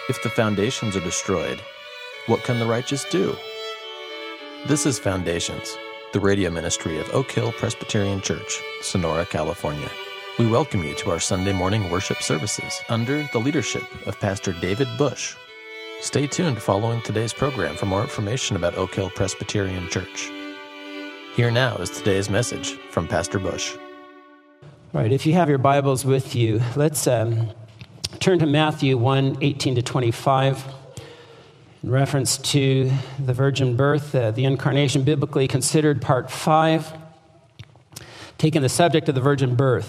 If the foundations are destroyed, what can the righteous do? This is Foundations, the radio ministry of Oak Hill Presbyterian Church, Sonora, California. We welcome you to our Sunday morning worship services under the leadership of Pastor David Bush. Stay tuned following today's program for more information about Oak Hill Presbyterian Church. Here now is today's message from Pastor Bush. All right, if you have your Bibles with you, let's turn to Matthew 1:18-25. In reference to the virgin birth, the incarnation biblically considered, part 5, taking the subject of the virgin birth.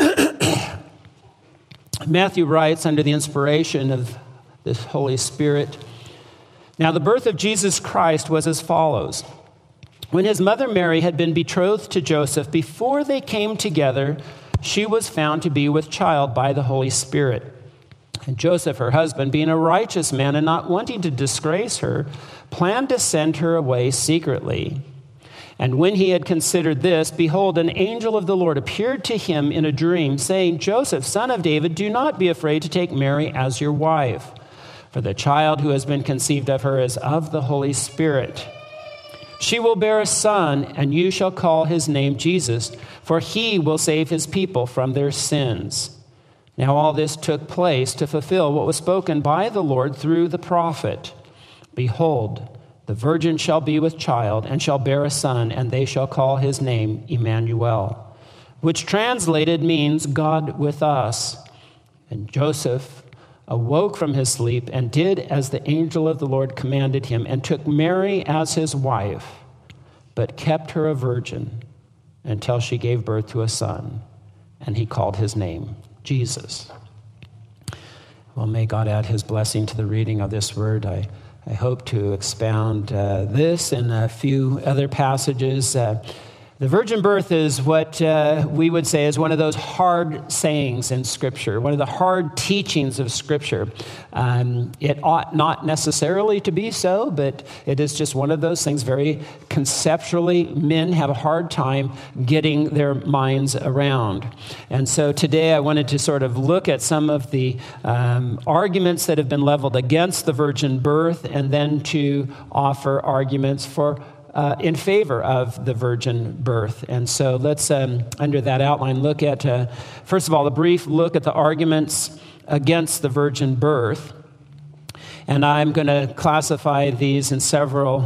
Matthew writes under the inspiration of the Holy Spirit, "Now the birth of Jesus Christ was as follows. When his mother Mary had been betrothed to Joseph, before they came together, she was found to be with child by the Holy Spirit. And Joseph, her husband, being a righteous man and not wanting to disgrace her, planned to send her away secretly. And when he had considered this, behold, an angel of the Lord appeared to him in a dream, saying, 'Joseph, son of David, do not be afraid to take Mary as your wife, for the child who has been conceived of her is of the Holy Spirit. She will bear a son, and you shall call his name Jesus, for he will save his people from their sins.' Now all this took place to fulfill what was spoken by the Lord through the prophet. 'Behold, the virgin shall be with child, and shall bear a son, and they shall call his name Emmanuel,' which translated means God with us. And Joseph awoke from his sleep and did as the angel of the Lord commanded him, and took Mary as his wife, but kept her a virgin until she gave birth to a son, and he called his name Jesus." Well, may God add his blessing to the reading of this word. I hope to expound this and a few other passages. The virgin birth is what we would say is one of those hard sayings in Scripture, one of the hard teachings of Scripture. It ought not necessarily to be so, but it is just one of those things very conceptually men have a hard time getting their minds around. And so today I wanted to sort of look at some of the arguments that have been leveled against the virgin birth, and then to offer arguments for in favor of the virgin birth. And so let's, under that outline, look at, first of all, a brief look at the arguments against the virgin birth. And I'm going to classify these in several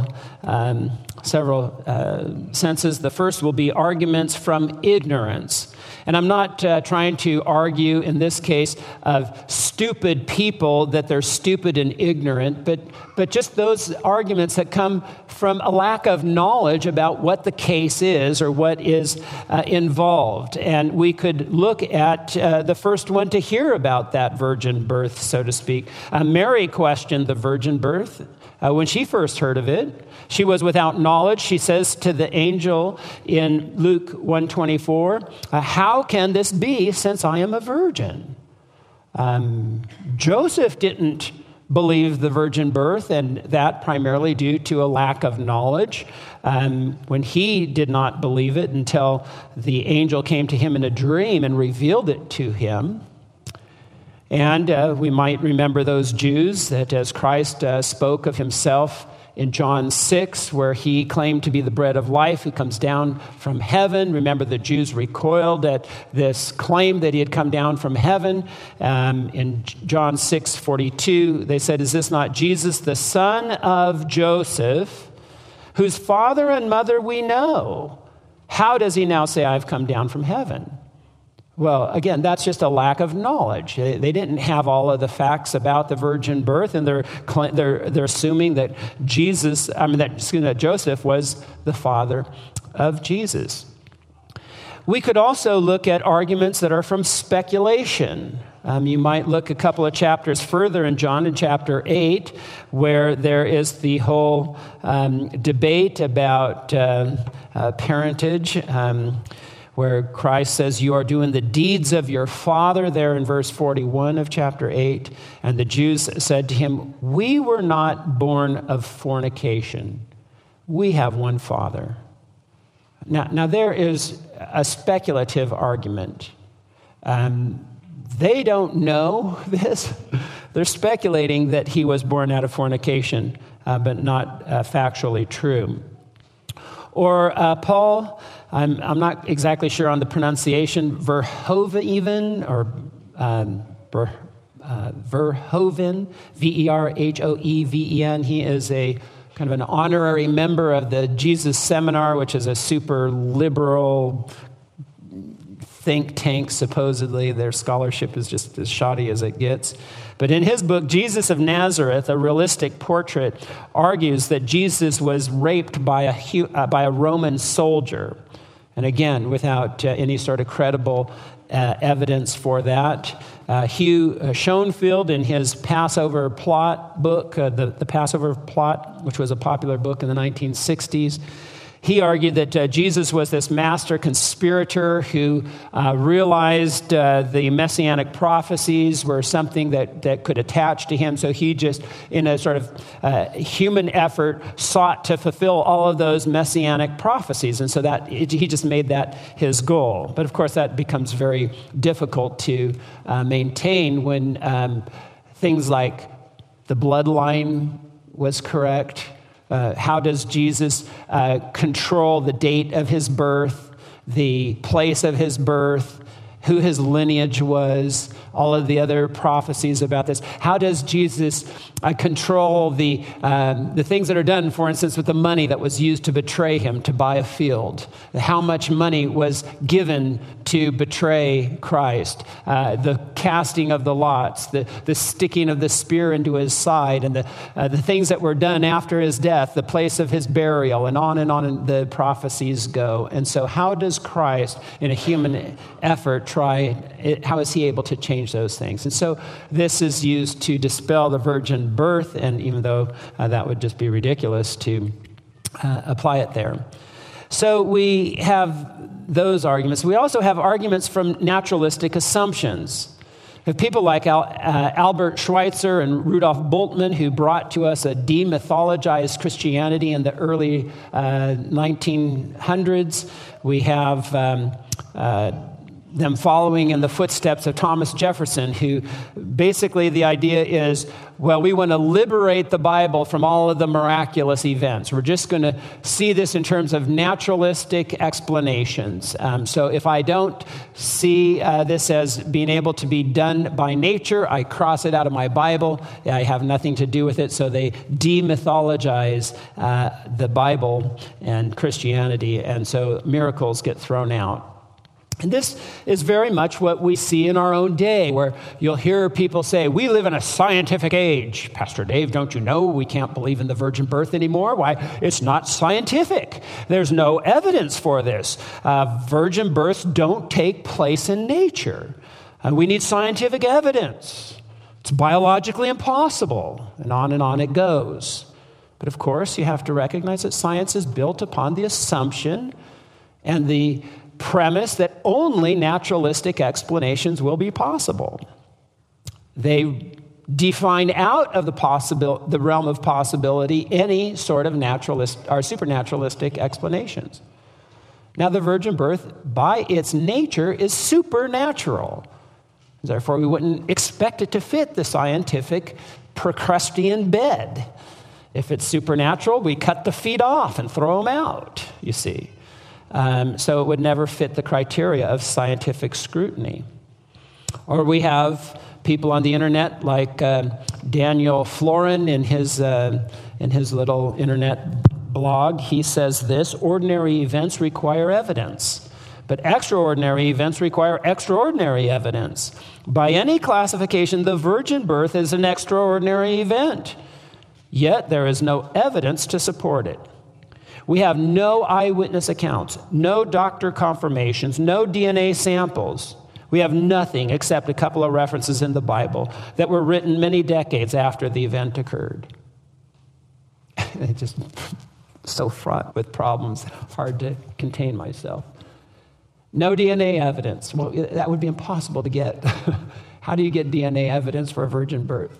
senses. The first will be arguments from ignorance. And I'm not trying to argue, in this case, of stupid people, that they're stupid and ignorant, but just those arguments that come from a lack of knowledge about what the case is or what is involved. And we could look at the first one to hear about that virgin birth, so to speak. Mary questioned the virgin birth when she first heard of it. She was without knowledge. She says to the angel in Luke 1:24, "How can this be since I am a virgin?" Joseph didn't believe the virgin birth, and that primarily due to a lack of knowledge. When he did not believe it until the angel came to him in a dream and revealed it to him. And we might remember those Jews that as Christ spoke of himself in John 6, where he claimed to be the bread of life who comes down from heaven. Remember, the Jews recoiled at this claim that he had come down from heaven. In John 6:42, they said, "Is this not Jesus, the son of Joseph, whose father and mother we know? How does he now say, 'I've come down from heaven'?" Well, again, that's just a lack of knowledge. They didn't have all of the facts about the virgin birth, and they're assuming that Joseph was the father of Jesus. We could also look at arguments that are from speculation. You might look a couple of chapters further in John, in chapter 8, where there is the whole debate about parentage. Where Christ says, "You are doing the deeds of your father," there in verse 41 of chapter 8. And the Jews said to him, "We were not born of fornication. We have one Father." Now there is a speculative argument. They don't know this. they're speculating that he was born out of fornication, but not factually true. Or Paul, I'm not exactly sure on the pronunciation, Verhoeven, or Verhoeven, Verhoeven. He is a kind of an honorary member of the Jesus Seminar, which is a super liberal think tank, supposedly. Their scholarship is just as shoddy as it gets. But in his book, Jesus of Nazareth, a realistic portrait, argues that Jesus was raped by a Roman soldier. And again, without any sort of credible evidence for that. Hugh Schoenfield, in his Passover Plot book, the Passover Plot, which was a popular book in the 1960s, he argued that Jesus was this master conspirator who realized the messianic prophecies were something that could attach to him. So he just, in a sort of human effort, sought to fulfill all of those messianic prophecies. And so that he just made that his goal. But of course, that becomes very difficult to maintain when things like the bloodline was correct. How does Jesus control the date of his birth, the place of his birth, who his lineage was, all of the other prophecies about this? How does Jesus control the things that are done, for instance, with the money that was used to betray him, to buy a field? How much money was given to betray Christ? The casting of the lots, the sticking of the spear into his side, and the things that were done after his death, the place of his burial, and on the prophecies go. And so how does Christ, in a human effort, how is he able to change those things? And so this is used to dispel the virgin birth, and even though that would just be ridiculous to apply it there. So we have those arguments. We also have arguments from naturalistic assumptions. We have people like Albert Schweitzer and Rudolf Bultmann, who brought to us a demythologized Christianity in the early 1900s. We have them following in the footsteps of Thomas Jefferson, who basically the idea is, well, we want to liberate the Bible from all of the miraculous events. We're just going to see this in terms of naturalistic explanations. So if I don't see this as being able to be done by nature, I cross it out of my Bible. I have nothing to do with it. So they demythologize the Bible and Christianity, and so miracles get thrown out. And this is very much what we see in our own day, where you'll hear people say, we live in a scientific age. Pastor Dave, don't you know we can't believe in the virgin birth anymore? Why? It's not scientific. There's no evidence for this. Virgin births don't take place in nature. And we need scientific evidence. It's biologically impossible. And on it goes. But of course, you have to recognize that science is built upon the assumption and the premise that only naturalistic explanations will be possible. They define out of the realm of possibility any sort of naturalist or supernaturalistic explanations. Now, the virgin birth, by its nature, is supernatural. Therefore, we wouldn't expect it to fit the scientific Procrustean bed. If it's supernatural, we cut the feet off and throw them out, you see. So it would never fit the criteria of scientific scrutiny. Or we have people on the internet like Daniel Florin in his little internet blog. He says this: ordinary events require evidence, but extraordinary events require extraordinary evidence. By any classification, the virgin birth is an extraordinary event, yet there is no evidence to support it. We have no eyewitness accounts, no doctor confirmations, no DNA samples. We have nothing except a couple of references in the Bible that were written many decades after the event occurred. It's just so fraught with problems, hard to contain myself. No DNA evidence. Well, that would be impossible to get. How do you get DNA evidence for a virgin birth?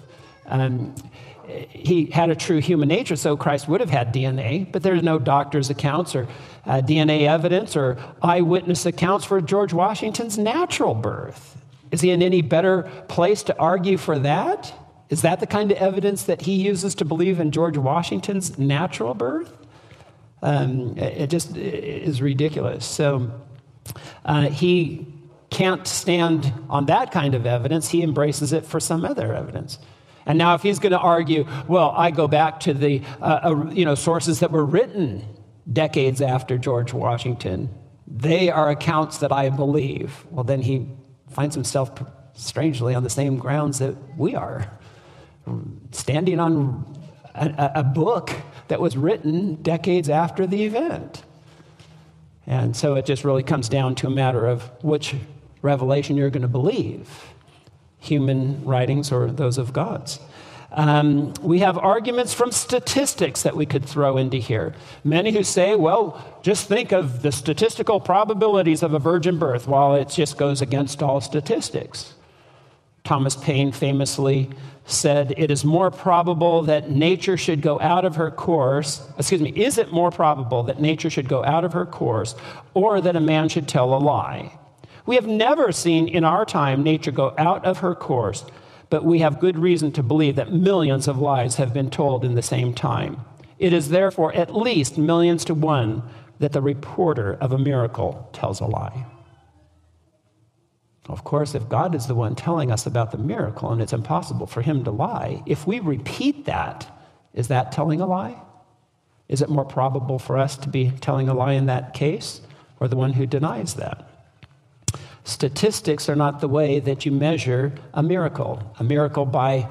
He had a true human nature, so Christ would have had DNA, but there's no doctor's accounts or DNA evidence or eyewitness accounts for George Washington's natural birth. Is he in any better place to argue for that? Is that the kind of evidence that he uses to believe in George Washington's natural birth? It just is ridiculous. So he can't stand on that kind of evidence. He embraces it for some other evidence. And now if he's going to argue, well, I go back to the sources that were written decades after George Washington, they are accounts that I believe. Well, then he finds himself strangely on the same grounds that we are, standing on a book that was written decades after the event. And so it just really comes down to a matter of which revelation you're going to believe, human writings or those of God's. We have arguments from statistics that we could throw into here. Many who say, well, just think of the statistical probabilities of a virgin birth. Well, it just goes against all statistics. Thomas Paine famously said, it is more probable that nature should go out of her course. Is it more probable that nature should go out of her course or that a man should tell a lie? We have never seen in our time nature go out of her course, but we have good reason to believe that millions of lies have been told in the same time. It is therefore at least millions to one that the reporter of a miracle tells a lie. Of course, if God is the one telling us about the miracle and it's impossible for him to lie, if we repeat that, is that telling a lie? Is it more probable for us to be telling a lie in that case or the one who denies that? Statistics are not the way that you measure a miracle. A miracle by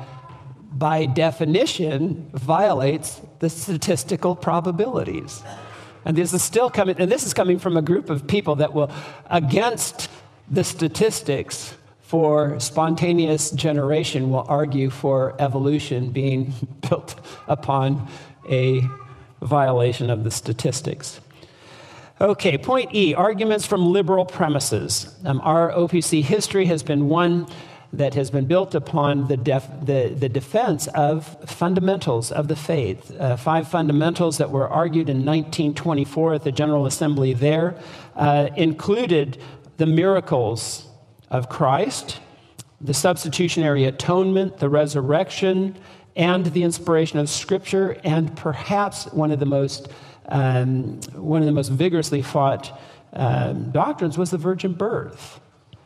definition violates the statistical probabilities. And this is coming from a group of people that will, against the statistics for spontaneous generation, will argue for evolution being built upon a violation of the statistics. Okay, point E, arguments from liberal premises. Our OPC history has been one that has been built upon the defense of fundamentals of the faith. 5 fundamentals that were argued in 1924 at the General Assembly there included the miracles of Christ, the substitutionary atonement, the resurrection, and the inspiration of Scripture, and perhaps one of the most vigorously fought doctrines was the virgin birth.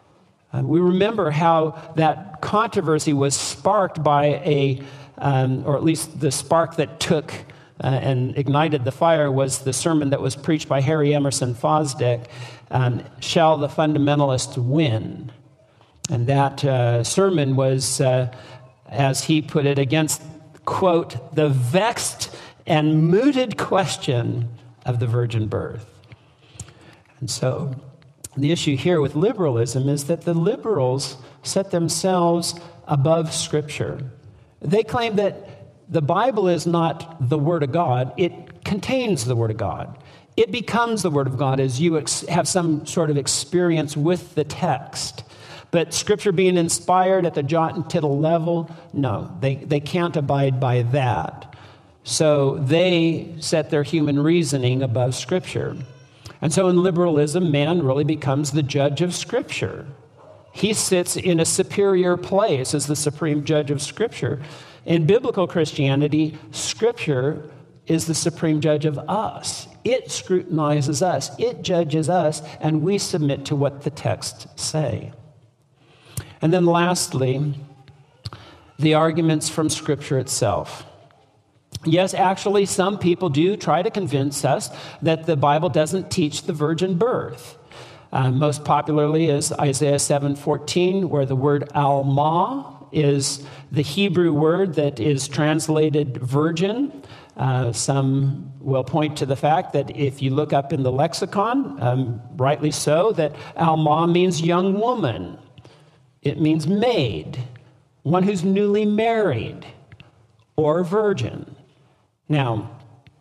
We remember how that controversy was sparked by or at least the spark that took and ignited the fire was the sermon that was preached by Harry Emerson Fosdick, Shall the Fundamentalists Win? And that sermon was, as he put it, against, quote, the vexed and mooted question of the virgin birth. And so the issue here with liberalism is that the liberals set themselves above Scripture. They claim that the Bible is not the Word of God. It contains the Word of God. It becomes the Word of God as you have some sort of experience with the text. But Scripture being inspired at the jot and tittle level, no, they can't abide by that. So they set their human reasoning above Scripture. And so in liberalism, man really becomes the judge of Scripture. He sits in a superior place as the supreme judge of Scripture. In biblical Christianity, Scripture is the supreme judge of us. It scrutinizes us, it judges us, and we submit to what the texts say. And then lastly, the arguments from Scripture itself. Yes, actually, some people do try to convince us that the Bible doesn't teach the virgin birth. Most popularly is Isaiah 7:14, where the word alma is the Hebrew word that is translated virgin. Some will point to the fact that if you look up in the lexicon, rightly so, that alma means young woman. It means maid, one who's newly married, or virgin. Now,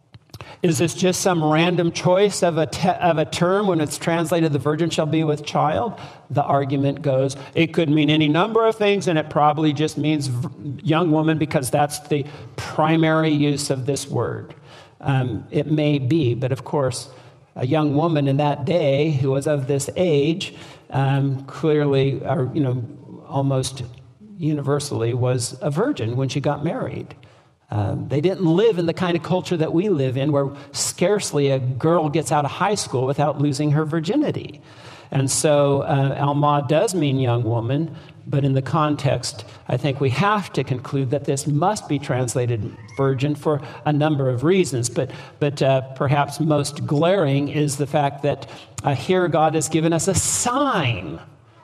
is this just some random choice of a term when it's translated, the virgin shall be with child? The argument goes, it could mean any number of things, and it probably just means young woman because that's the primary use of this word. It may be, but of course, a young woman in that day who was of this age clearly, almost universally was a virgin when she got married. They didn't live in the kind of culture that we live in, where scarcely a girl gets out of high school without losing her virginity. And so Alma does mean young woman, but in the context, I think we have to conclude that this must be translated virgin for a number of reasons. But perhaps most glaring is the fact that here God has given us a sign.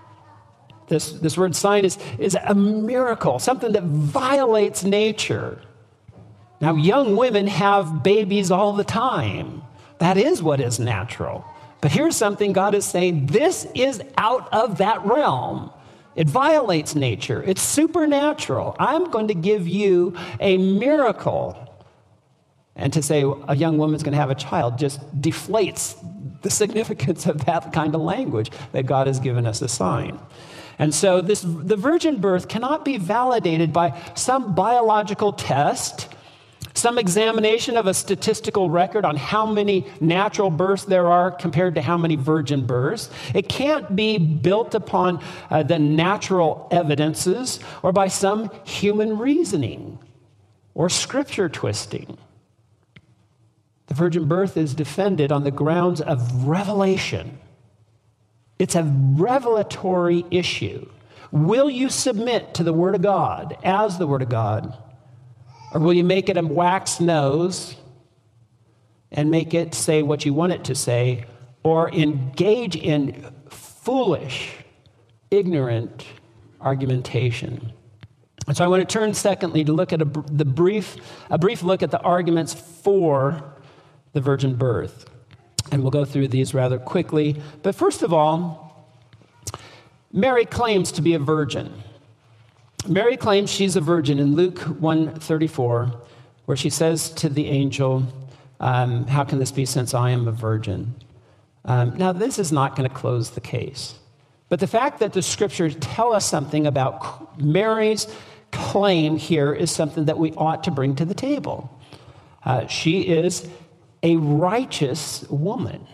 This word sign is a miracle, something that violates nature. Now, young women have babies all the time. That is what is natural. But here's something God is saying, this is out of that realm. It violates nature. It's supernatural. I'm going to give you a miracle. And to say a young woman's going to have a child just deflates the significance of that kind of language, that God has given us a sign. And so the virgin birth cannot be validated by some biological test, some examination of a statistical record on how many natural births there are compared to how many virgin births. It can't be built upon the natural evidences or by some human reasoning or scripture twisting. The virgin birth is defended on the grounds of revelation. It's a revelatory issue. Will you submit to the Word of God as the Word of God? Or will you make it a wax nose and make it say what you want it to say, or engage in foolish, ignorant argumentation? And so I want to turn, secondly, to look at a brief look at the arguments for the virgin birth. And we'll go through these rather quickly. But first of all, Mary claims to be a virgin. Mary claims she's a virgin in Luke 1:34, where she says to the angel, how can this be since I am a virgin? Now, this is not going to close the case. But the fact that the scriptures tell us something about Mary's claim here is something that we ought to bring to the table. She is a righteous woman.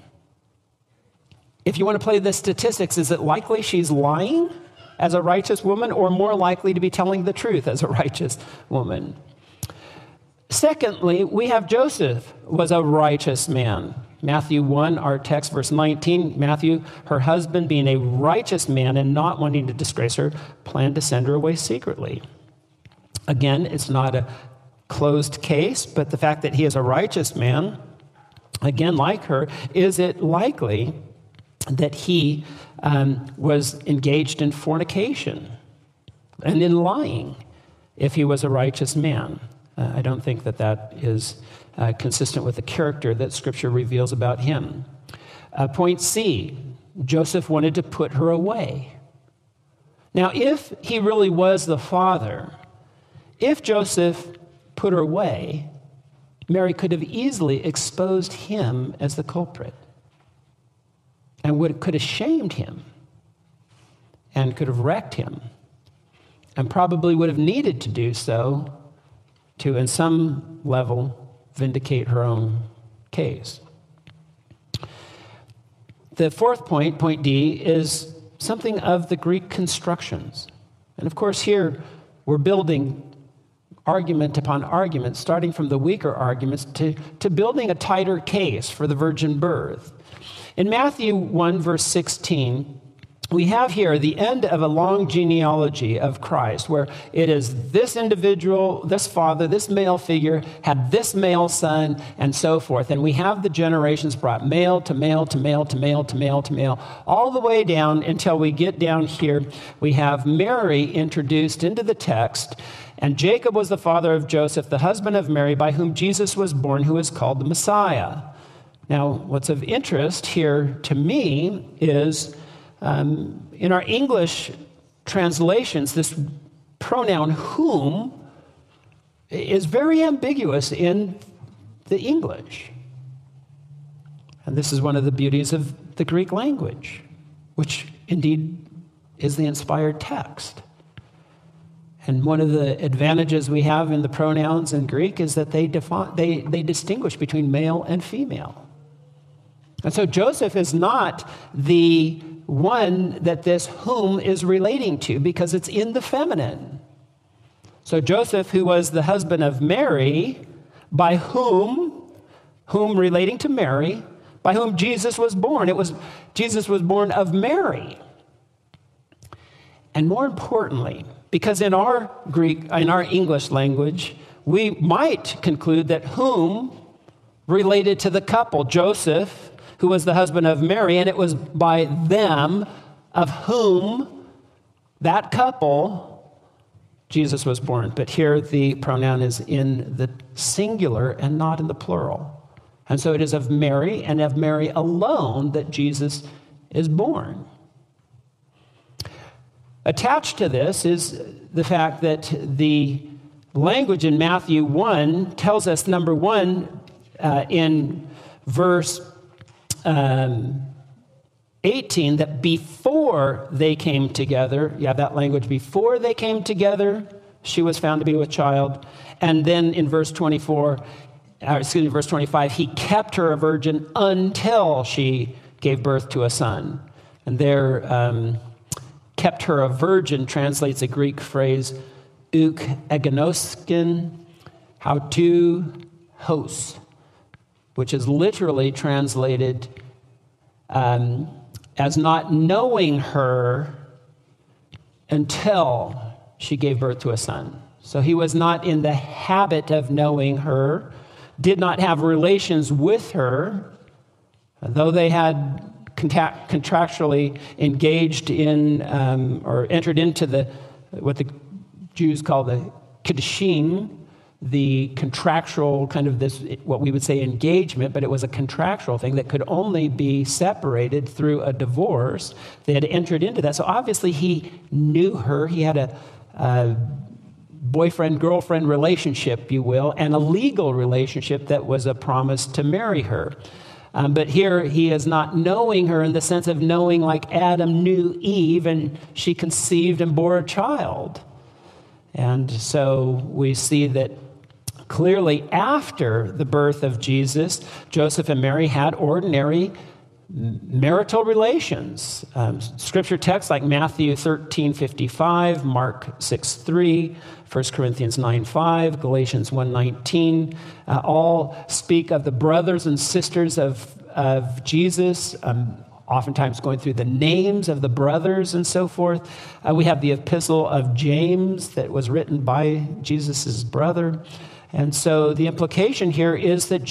If you want to play the statistics, is it likely she's lying as a righteous woman, or more likely to be telling the truth as a righteous woman? Secondly, we have Joseph was a righteous man. Matthew 1, our text, verse 19, Matthew, her husband, being a righteous man and not wanting to disgrace her, planned to send her away secretly. Again, it's not a closed case, but the fact that he is a righteous man, again, like her, is it likely that he was engaged in fornication and in lying if he was a righteous man? I don't think that is consistent with the character that Scripture reveals about him. Point C, Joseph wanted to put her away. Now, if he really was the father, if Joseph put her away, Mary could have easily exposed him as the culprit, and could have shamed him, and could have wrecked him, and probably would have needed to do so to, in some level, vindicate her own case. The fourth point, point D, is something of the Greek constructions. And of course, here we're building argument upon argument, starting from the weaker arguments to building a tighter case for the virgin birth. In Matthew 1, verse 16, we have here the end of a long genealogy of Christ, where it is this individual, this father, this male figure, had this male son, and so forth. And we have the generations brought male to male to male to male to male to male, all the way down until we get down here. We have Mary introduced into the text, and Jacob was the father of Joseph, the husband of Mary, by whom Jesus was born, who is called the Messiah. Now, what's of interest here to me is in our English translations, this pronoun whom is very ambiguous in the English. And this is one of the beauties of the Greek language, which indeed is the inspired text. And one of the advantages we have in the pronouns in Greek is that they distinguish between male and female. And so Joseph is not the one that this whom is relating to, because it's in the feminine. So Joseph, who was the husband of Mary, by whom relating to Mary, by whom Jesus was born. Jesus was born of Mary. And more importantly, because in our English language, we might conclude that whom related to the couple, Joseph, who was the husband of Mary, and it was by them of whom, that couple, Jesus was born. But here the pronoun is in the singular and not in the plural. And so it is of Mary and of Mary alone that Jesus is born. Attached to this is the fact that the language in Matthew 1 tells us, number one, in verse 18, that before they came together, that language, before they came together, she was found to be with child. And then in verse 25, he kept her a virgin until she gave birth to a son. And there, kept her a virgin translates a Greek phrase, uk egenoskin, how to host, which is literally translated as not knowing her until she gave birth to a son. So he was not in the habit of knowing her, did not have relations with her, though they had contractually engaged in or entered into what the Jews call the kiddushin, the contractual kind of this, what we would say engagement, but it was a contractual thing that could only be separated through a divorce. They had entered into that. So obviously he knew her. He had a boyfriend-girlfriend relationship, you will, and a legal relationship that was a promise to marry her. But here he is not knowing her in the sense of knowing like Adam knew Eve and she conceived and bore a child. And so we see that clearly after the birth of Jesus, Joseph and Mary had ordinary marital relations. Scripture texts like Matthew 13:55, Mark 6:3, 1 Corinthians 9:5, Galatians 1:19, all speak of the brothers and sisters of Jesus, oftentimes going through the names of the brothers and so forth. We have the epistle of James that was written by Jesus' brother. And so the implication here is that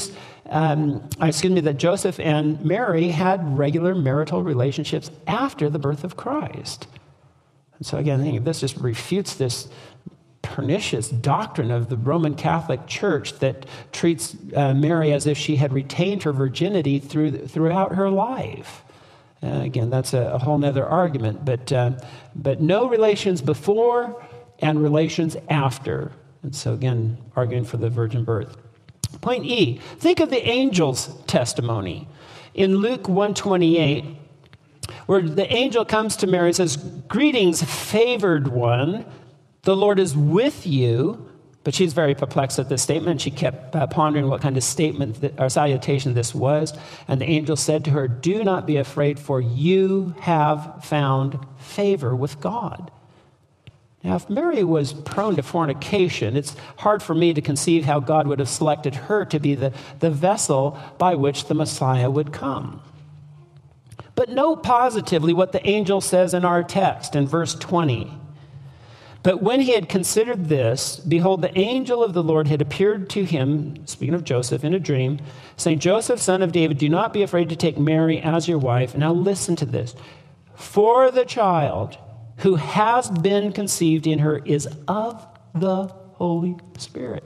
that Joseph and Mary had regular marital relationships after the birth of Christ. And so again, I think this just refutes this pernicious doctrine of the Roman Catholic Church that treats Mary as if she had retained her virginity throughout her life. Again, that's a whole nother argument, but no relations before and relations after. And so again, arguing for the virgin birth. Point E, think of the angel's testimony. In Luke 1:28, where the angel comes to Mary and says, "Greetings, favored one, the Lord is with you." But she's very perplexed at this statement. She kept pondering what kind of statement or salutation this was. And the angel said to her, "Do not be afraid, for you have found favor with God." Now, if Mary was prone to fornication, it's hard for me to conceive how God would have selected her to be the vessel by which the Messiah would come. But note positively what the angel says in our text in verse 20. "But when he had considered this, behold, the angel of the Lord had appeared to him," speaking of Joseph, "in a dream, saying, 'Joseph, son of David, do not be afraid to take Mary as your wife.'" And now listen to this. "For the child who has been conceived in her is of the Holy Spirit."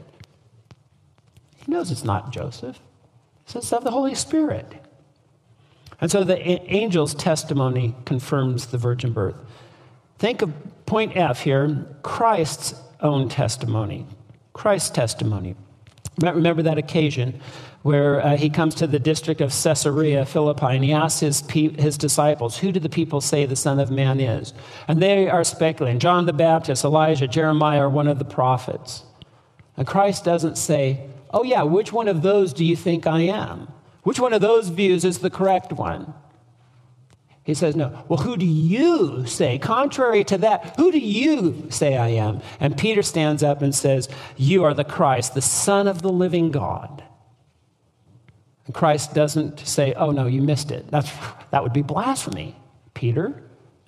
He knows it's not Joseph. It's of the Holy Spirit. And so the angel's testimony confirms the virgin birth. Think of point F here, Christ's own testimony. Christ's testimony. You might remember that occasion where he comes to the district of Caesarea Philippi and he asks his disciples, "Who do the people say the Son of Man is?" And they are speculating, John the Baptist, Elijah, Jeremiah, or one of the prophets. And Christ doesn't say, "Oh yeah, which one of those do you think I am? Which one of those views is the correct one?" He says, no. Well, who do you say? Contrary to that, who do you say I am? And Peter stands up and says, you are the Christ, the Son of the living God. And Christ doesn't say, oh, no, you missed it. That would be blasphemy, Peter.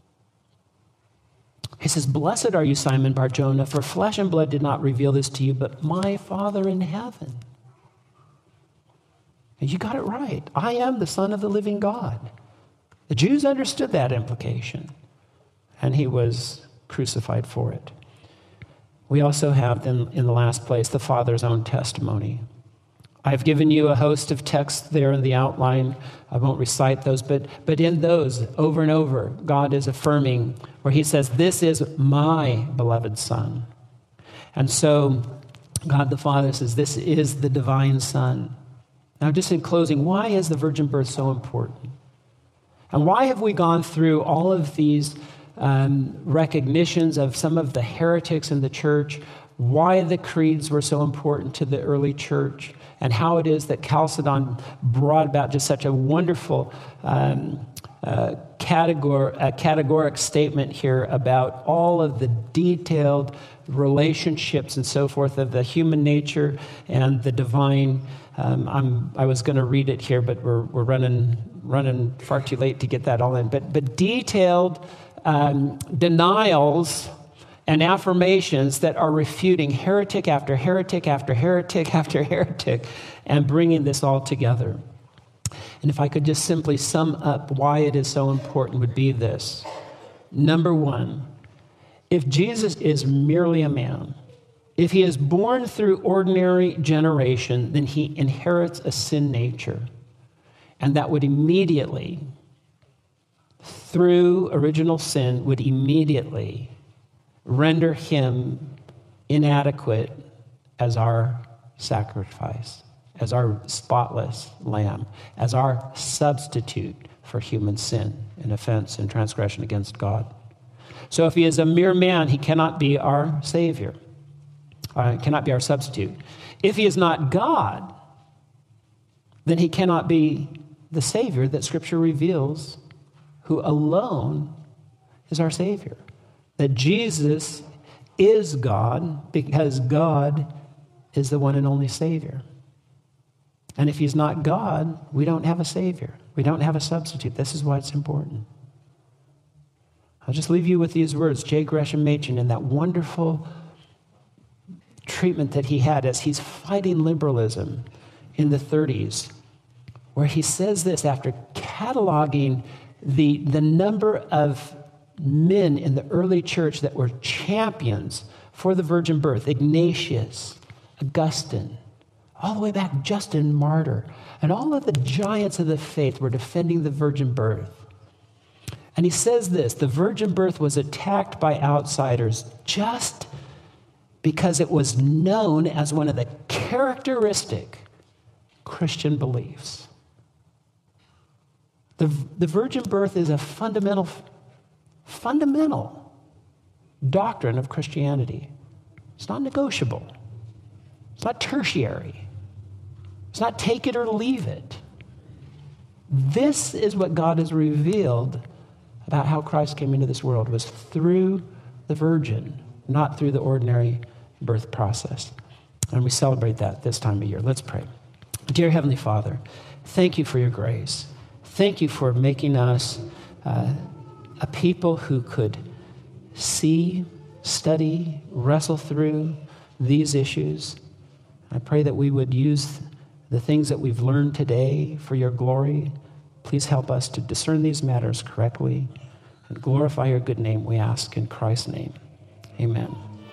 He says, blessed are you, Simon Bar-Jonah, for flesh and blood did not reveal this to you, but my Father in heaven. And you got it right. I am the Son of the living God. The Jews understood that implication, and he was crucified for it. We also have, in the last place, the Father's own testimony. I've given you a host of texts there in the outline. I won't recite those, but in those, over and over, God is affirming where he says, this is my beloved Son. And so God the Father says, this is the divine Son. Now, just in closing, why is the virgin birth so important? And why have we gone through all of these recognitions of some of the heretics in the church, why the creeds were so important to the early church, and how it is that Chalcedon brought about just such a wonderful categoric statement here about all of the detailed relationships and so forth of the human nature and the divine. I was going to read it here, but we're running far too late to get that all in. But detailed denials and affirmations that are refuting heretic after heretic after heretic after heretic and bringing this all together. And if I could just simply sum up why it is so important would be this. Number one, if Jesus is merely a man, if he is born through ordinary generation, then he inherits a sin nature. And that would immediately, through original sin, would immediately render him inadequate as our sacrifice, as our spotless lamb, as our substitute for human sin and offense and transgression against God. So if he is a mere man, he cannot be our Savior. Cannot be our substitute. If he is not God, then he cannot be the Savior that Scripture reveals, who alone is our Savior. That Jesus is God because God is the one and only Savior. And if he's not God, we don't have a Savior. We don't have a substitute. This is why it's important. I'll just leave you with these words. J. Gresham Machen, in that wonderful treatment that he had as he's fighting liberalism in the 30s, where he says this after cataloging the number of men in the early church that were champions for the virgin birth: Ignatius, Augustine, all the way back, Justin Martyr, and all of the giants of the faith were defending the virgin birth. And he says this: the virgin birth was attacked by outsiders just because it was known as one of the characteristic Christian beliefs. The virgin birth is a fundamental doctrine of Christianity. It's not negotiable. It's not tertiary. It's not take it or leave it. This is what God has revealed about how Christ came into this world, was through the virgin, not through the ordinary birth process. And we celebrate that this time of year. Let's pray. Dear Heavenly Father, thank you for your grace. Thank you for making us a people who could see, study, wrestle through these issues. I pray that we would use the things that we've learned today for your glory. Please help us to discern these matters correctly and glorify your good name, we ask in Christ's name. Amen.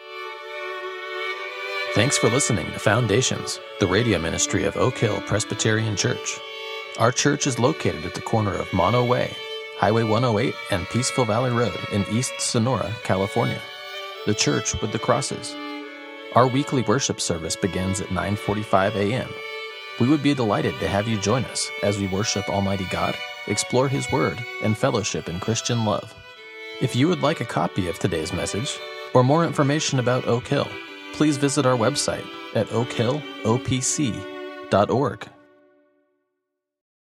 Thanks for listening to Foundations, the radio ministry of Oak Hill Presbyterian Church. Our church is located at the corner of Mono Way, Highway 108, and Peaceful Valley Road in East Sonora, California. The church with the crosses. Our weekly worship service begins at 9:45 a.m. We would be delighted to have you join us as we worship Almighty God, explore His Word, and fellowship in Christian love. If you would like a copy of today's message or more information about Oak Hill, please visit our website at oakhillopc.org.